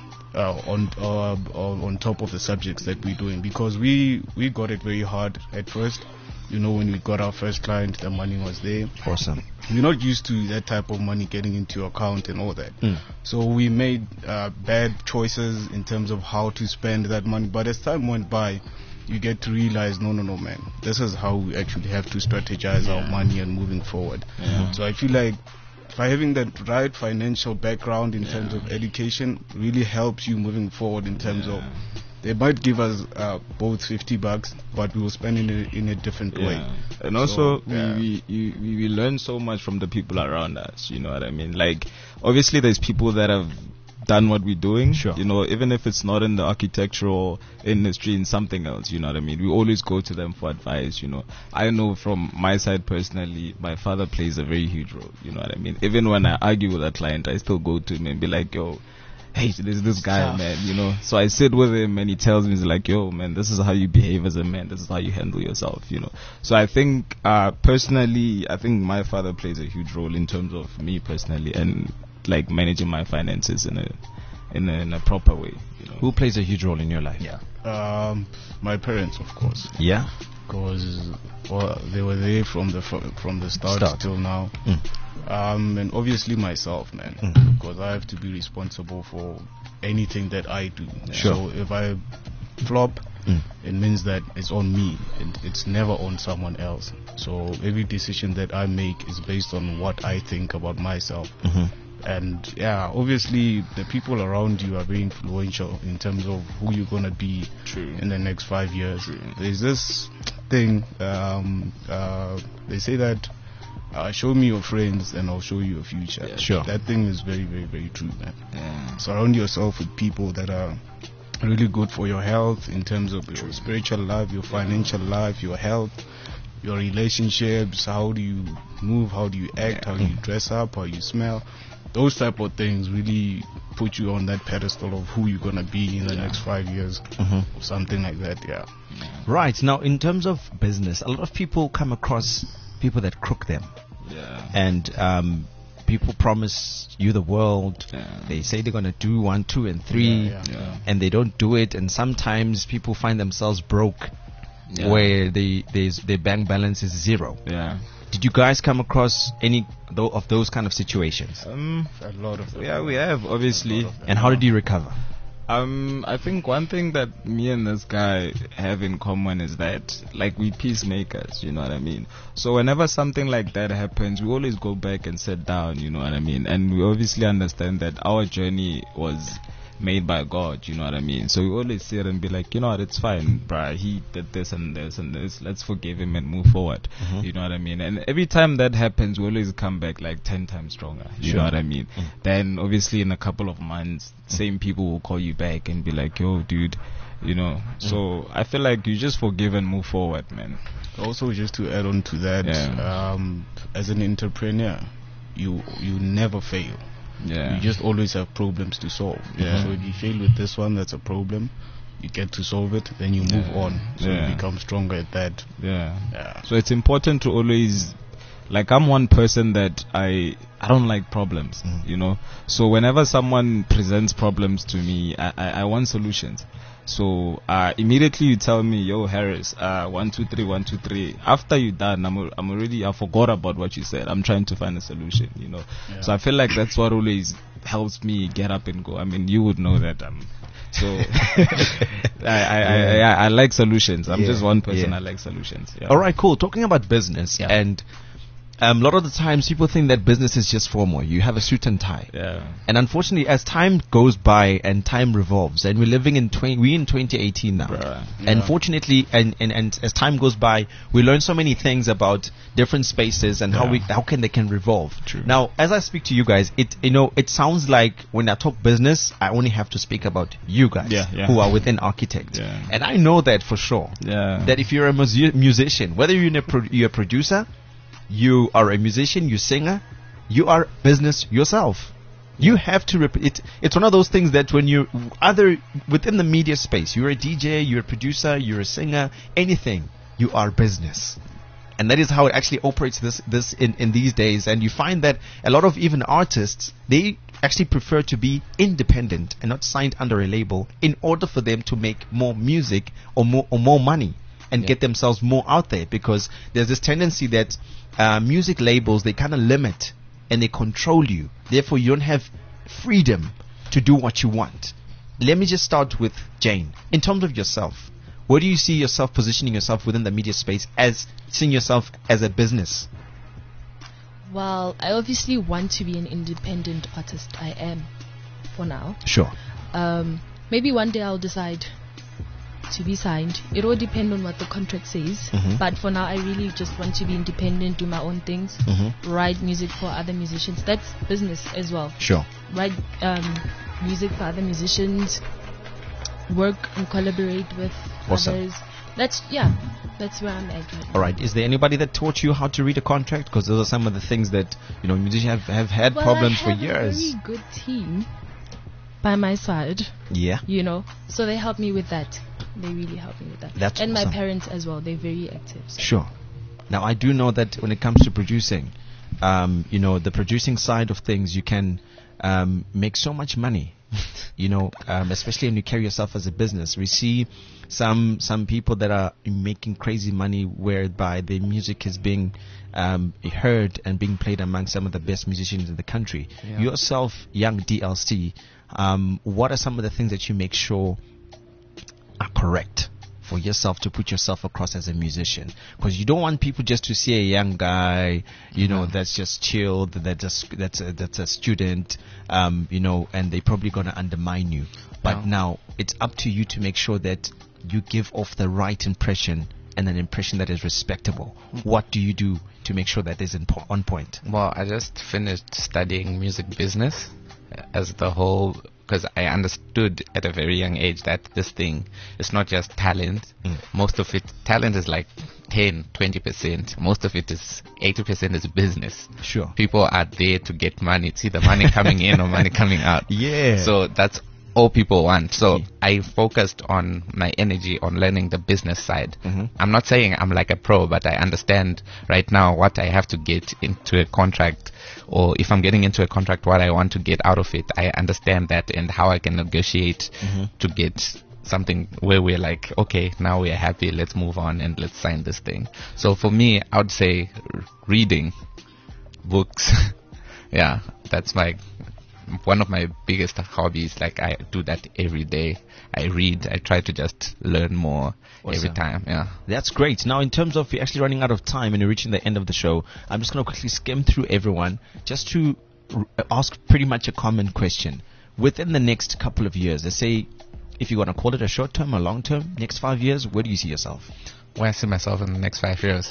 On top of the subjects that we're doing, because we got it very hard at first. You know, when we got our first client, the money was there. Awesome. We're not used to that type of money getting into your account and all that. So we made bad choices in terms of how to spend that money. But as time went by, you get to realize, no, man, this is how we actually have to strategize our money and moving forward. So I feel like by having that right financial background in terms of education really helps you moving forward in terms of, they might give us both $50, but we will spend it in a different way. And also, So, we learn so much from the people around us, you know what I mean? Like, obviously there's people that have done what we're doing, Sure. you know, even if it's not in the architectural industry, in something else, you know what I mean? We always go to them for advice, you know. I know from my side personally, my father plays a very huge role, you know what I mean? Even when I argue with a client, I still go to him and be like, yo, hey, there's this guy, man, you know. So I sit with him and he tells me, he's like, yo, man, this is how you behave as a man. This is how you handle yourself, you know. So I think, personally, I think my father plays a huge role in terms of me personally and like managing my finances in a proper way. Who plays a huge role in your life? My parents, of course, Yeah. because they were there from the start till now. And obviously myself, man, because I have to be responsible for anything that I do. Sure. So if I flop, it means that it's on me, and it's never on someone else. So every decision that I make is based on what I think about myself. And yeah, obviously the people around you are very influential in terms of who you're gonna be in the next 5 years. There's this thing, they say that show me your friends and I'll show you your future. Sure. That thing is very, very, very true, man. Surround yourself with people that are really good for your health in terms of your spiritual life, your financial life, your health, your relationships. How do you move? How do you act? How do you dress up? How you smell? Those type of things really put you on that pedestal of who you're gonna be in the next 5 years, or something like that. Yeah. Right. Now, in terms of business, a lot of people come across people that crook them. And people promise you the world. They say they're going to do 1, 2, and 3, and they don't do it. And sometimes people find themselves broke, where their bank balance is zero. Did you guys come across any of those kind of situations? A lot of them. Yeah, we have, obviously. And how did you recover? I think one thing that me and this guy have in common is that, like, we peacemakers, you know what I mean? So whenever something like that happens, we always go back and sit down, you know what I mean? And we obviously understand that our journey was made by God, you know what I mean? So we always sit and be like, you know what, it's fine, bruh, he did this and this and this, let's forgive him and move forward, you know what I mean? And every time that happens, we always come back like 10 times stronger, you know what I mean? Then obviously in a couple of months, same people will call you back and be like, yo, dude, you know? So I feel like you just forgive and move forward, man. Also, just to add on to that, as an entrepreneur, you never fail. You just always have problems to solve. So if you fail with this one, that's a problem. You get to solve it, then you move on. So you become stronger at that. So it's important to always, like, I'm one person that I don't like problems, you know. So whenever someone presents problems to me, I want solutions. So immediately you tell me, yo, Harris, 1, 2, 3, 1, 2, 3. After you're done, I forgot about what you said. I'm trying to find a solution, you know. So I feel like that's what always helps me get up and go. I mean, you would know that. So I like solutions. I'm just one person. I like solutions. All right, cool. Talking about business, and a lot of the times people think that business is just formal. You have a suit and tie. And unfortunately, as time goes by and time revolves, and we're living in 2018 now. And fortunately, and as time goes by, we learn so many things about different spaces and how they can revolve. Now, as I speak to you guys, it sounds like when I talk business, I only have to speak about you guys who are within Architect. And I know that for sure. That if you're a musician, whether you're a producer, you are a musician, you singer, you are business yourself. You have to it's one of those things that when you're either within the media space, you're a DJ, you're a producer, you're a singer, anything, you are business. And that is how it actually operates this in these days. And you find that a lot of even artists, they actually prefer to be independent and not signed under a label in order for them to make more music or more money and get themselves more out there, because there's this tendency that music labels, they kind of limit and they control you. Therefore, you don't have freedom to do what you want. Let me just start with Jane. In terms of yourself, where do you see yourself positioning yourself within the media space, as seeing yourself as a business? Well, I obviously want to be an independent artist. I am, for now. Sure. Maybe one day I'll decide to be signed. It all depends on what the contract says. But for now, I really just want to be independent, do my own things, write music for other musicians. That's business as well. Sure. Write music for other musicians, work and collaborate with others. That's where I'm at. All right. Is there anybody that taught you how to read a contract? Because those are some of the things that musicians have had problems for years. I have a very good team by my side. Yeah. So they help me with that. They really help me with that. That's and awesome. My parents as well. They're very active. So. Sure. Now, I do know that when it comes to producing, the producing side of things, you can make so much money Especially when you carry yourself as a business. We see some people that are making crazy money whereby their music is being heard and being played among some of the best musicians in the country. Yeah. Yourself, young DLC, what are some of the things that you make sure are correct for yourself to put yourself across as a musician? Because you don't want people just to see a young guy, that's just chilled, that's a student, and they're probably going to undermine you. But now it's up to you to make sure that you give off the right impression and an impression that is respectable. What do you do to make sure that is on point? Well, I just finished studying music business as the whole, because I understood at a very young age that this thing is not just talent. Most of it, talent is like 10-20%. Most of it is 80% is business. Sure. People are there to get money. It's either money coming in or money coming out. Yeah. So that's all people want. So I focused on my energy on learning the business side. I'm not saying I'm like a pro, but I understand right now what I have to get into a contract, or if I'm getting into a contract, what I want to get out of it. I understand that and how I can negotiate to get something where we're like, okay, now we're happy, let's move on and let's sign this thing. So for me, I would say reading books. Yeah, that's one of my biggest hobbies. Like, I do that every day. I read. I try to just learn more every time. Yeah, that's great. Now, in terms of, we're actually running out of time and we're reaching the end of the show, I'm just going to quickly skim through everyone just to ask pretty much a common question. Within the next couple of years, let's say, if you're going to call it a short term or long term, next 5 years, where do you see yourself? Where I see myself in the next 5 years?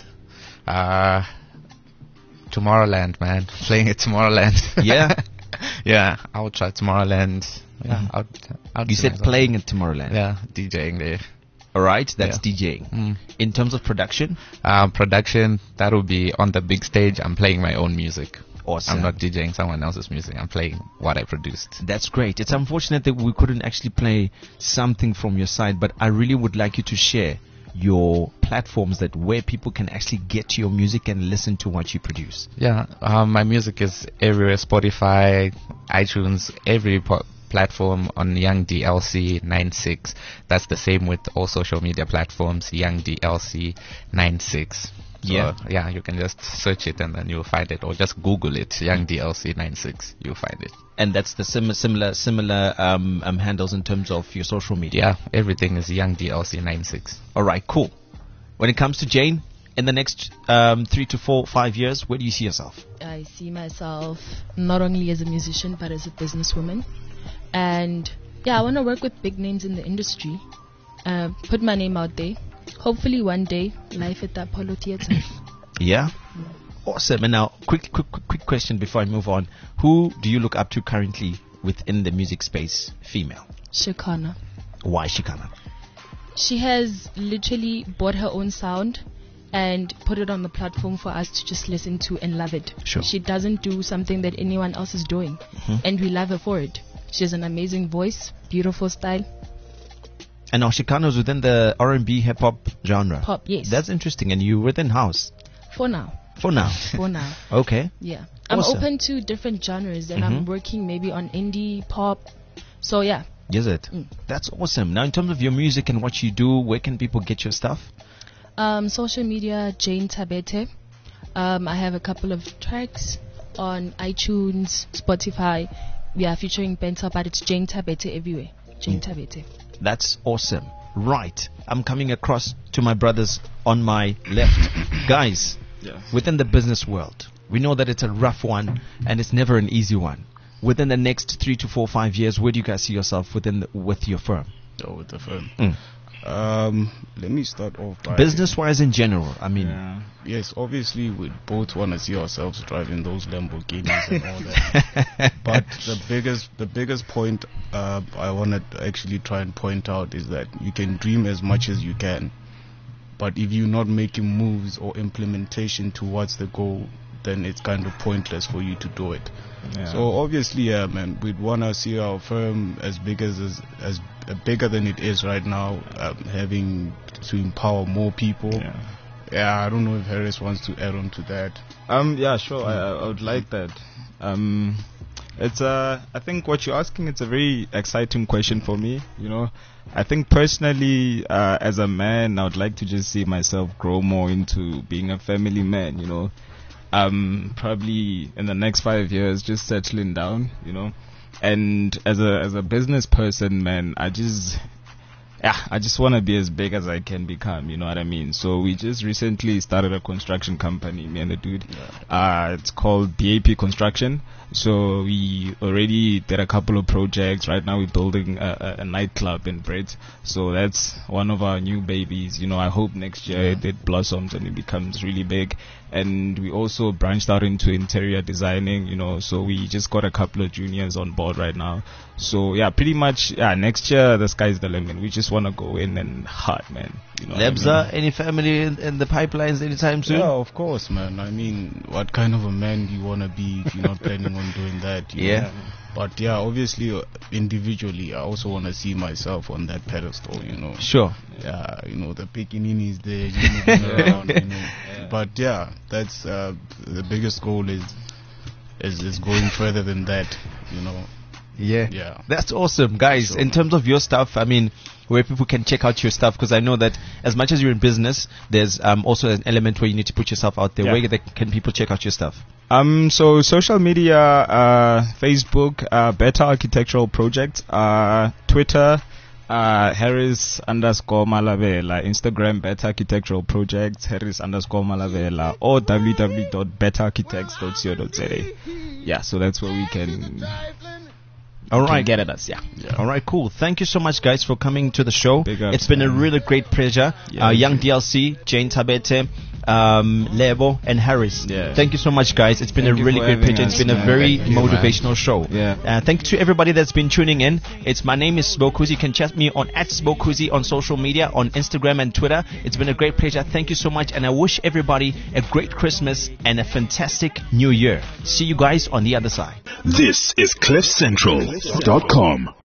Tomorrowland, man. Playing at Tomorrowland. Yeah. Yeah, I would try Tomorrowland. Yeah, you said playing at Tomorrowland. Yeah, DJing there. All right, that's DJing. In terms of production? Production, that would be on the big stage. I'm playing my own music. Awesome. I'm not DJing someone else's music. I'm playing what I produced. That's great. It's unfortunate that we couldn't actually play something from your side, but I really would like you to share your platforms where people can actually get to your music and listen to what you produce. Yeah, my music is everywhere: Spotify, iTunes, every platform on Young DLC 96. That's the same with all social media platforms, Young DLC 96. So, yeah, you can just search it and then you'll find it, or just Google it, Young DLC 96. You'll find it. And that's the similar handles in terms of your social media. Yeah, everything is Young DLC 96. All right, cool. When it comes to Jane, in the next 3 to 4, 5 years, where do you see yourself? I see myself not only as a musician but as a businesswoman, and I want to work with big names in the industry. Put my name out there. Hopefully one day, live at the Apollo Theatre. Yeah. Awesome. And now, quick question before I move on. Who do you look up to currently within the music space, female? Shekana. Why Shekana? She has literally bought her own sound and put it on the platform for us to just listen to and love it. Sure. She doesn't do something that anyone else is doing, and we love her for it. She has an amazing voice, beautiful style. And now Shekana is within the R&B hip-hop genre. Pop, yes. That's interesting. And you within house? For now. For now? For now. Okay. Yeah. Awesome. I'm open to different genres, and I'm working maybe on indie, pop. So, yeah. Is it? That's awesome. Now, in terms of your music and what you do, where can people get your stuff? Social media, Jane Tabete. I have a couple of tracks on iTunes, Spotify. We are featuring Benta, but it's Jane Tabete everywhere. Jane Tabete. That's awesome. Right. I'm coming across to my brothers on my left. Guys, within the business world, we know that it's a rough one and it's never an easy one. Within the next 3 to 4, 5 years, where do you guys see yourself with your firm? With the firm. Let me start off by business-wise in general. I mean, yes, obviously we both want to see ourselves driving those Lamborghinis and all that. But the biggest point I want to actually try and point out is that you can dream as much as you can, but if you're not making moves or implementation towards the goal, then it's kind of pointless for you to do it. So obviously, man, we'd want to see our firm as bigger than it is right now, having to empower more people. I don't know if Harris wants to add on to that. Yeah, sure. I would like that. It's I think what you're asking, it's a very exciting question for me. I think personally, as a man, I would like to just see myself grow more into being a family man. Probably in the next 5 years, just settling down. And as a business person, man, I just want to be as big as I can become, you know what I mean? So we just recently started a construction company, me and the dude. It's called BAP Construction. So we already did a couple of projects. Right now we're building a nightclub in Brits. So that's one of our new babies. I hope next year it blossoms and it becomes really big. And we also branched out into interior designing, so we just got a couple of juniors on board right now. So yeah, pretty much, next year the sky's the limit. We just want to go in and hard, man. Lebza, any family in the pipelines anytime soon? Yeah, of course, man. I mean, what kind of a man do you want to be if you're not planning on doing that? You know? But yeah, obviously, individually, I also want to see myself on that pedestal, Sure. Yeah, the Pekinini is there, moving around, But yeah, that's the biggest goal is going further than that, Yeah. That's awesome, guys. Sure. In terms of your stuff, I mean, where people can check out your stuff, because I know that as much as you're in business, there's also an element where you need to put yourself out there. Yeah. Where can people check out your stuff? So social media, Facebook, Better Architectural Project, Twitter, Harris_Malavela, Instagram, Better Architectural Project, Harris_Malavela, or www.betterarchitects.co.za. Yeah, so that's where we can. All right, get at us. Yeah. All right, cool. Thank you so much, guys, for coming to the show. Big ups, it's been a man. really great pleasure. Young DLC, Jane Tabete, Lebo, and Harris. Yeah. Thank you so much, guys. It's been Thank a you really for great having pleasure. It's us, been a man. very Thank you, motivational show. Yeah. Thank you to everybody that's been tuning in. My name is Sbokuzi. You can chat me on @Sbokuzi on social media, on Instagram and Twitter. It's been a great pleasure. Thank you so much, and I wish everybody a great Christmas and a fantastic New Year. See you guys on the other side. This is CliffCentral.com.